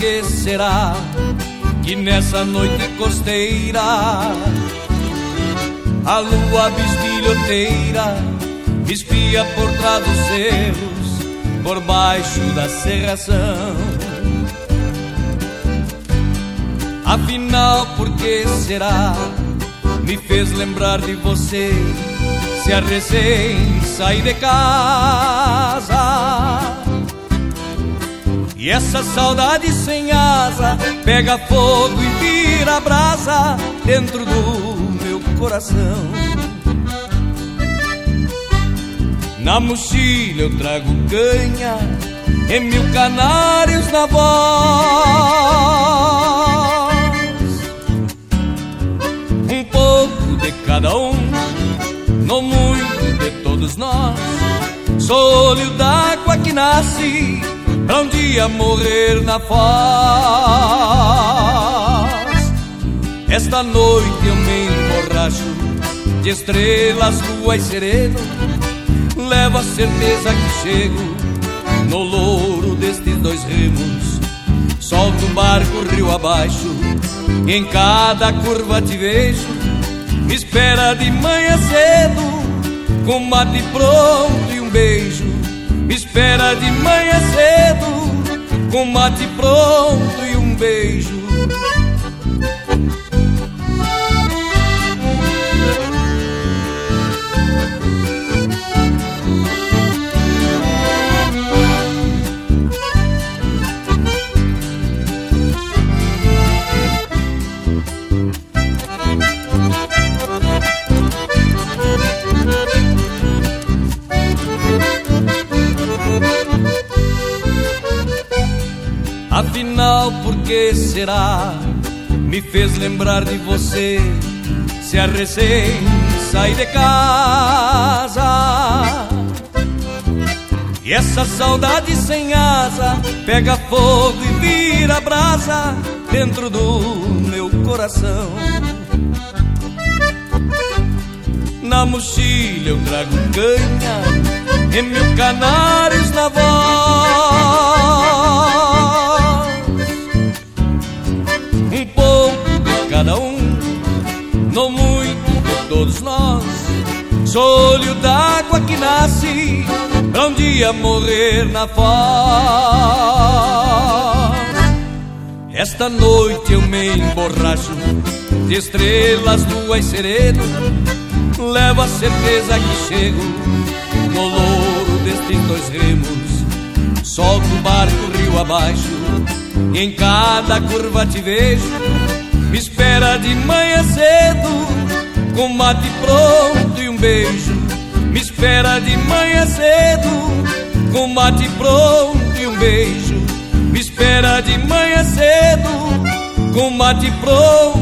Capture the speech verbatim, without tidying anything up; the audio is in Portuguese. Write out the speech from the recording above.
que será que nessa noite costeira a lua bisbilhoteira me espia por trás dos cerros, por baixo da serração. Afinal, por que será me fez lembrar de você, se a recém saí de casa? E essa saudade sem asa pega fogo e vira brasa dentro do meu coração. Na mochila eu trago canha e mil canários na voz, um pouco de cada um, não muito de todos nós. Sou olho d'água que nasce pra um dia morrer na foz. Esta noite eu me emborracho de estrelas, lua e sereno, levo a certeza que chego no louro destes dois remos. Solto o barco rio abaixo e em cada curva te vejo. Me espera de manhã cedo, com mate pronto e um beijo. Me espera de manhã cedo, com mate pronto e um beijo. Afinal, por que será me fez lembrar de você, se a recém saí de casa? E essa saudade sem asa pega fogo e vira brasa dentro do meu coração. Na mochila eu trago canha e mil canários na voz, um pouco de cada um, não muito de todos nós. Sou olho d'água que nasce pra um dia morrer na foz. Esta noite eu me emborracho de estrelas, lua e sereno, levo a certeza que chego no louro destes dois remos. Solto o barco rio abaixo e em cada curva te vejo. Me espera de manhã cedo, com mate pronto e um beijo. Me espera de manhã cedo, com mate pronto e um beijo. Me espera de manhã cedo, com mate pronto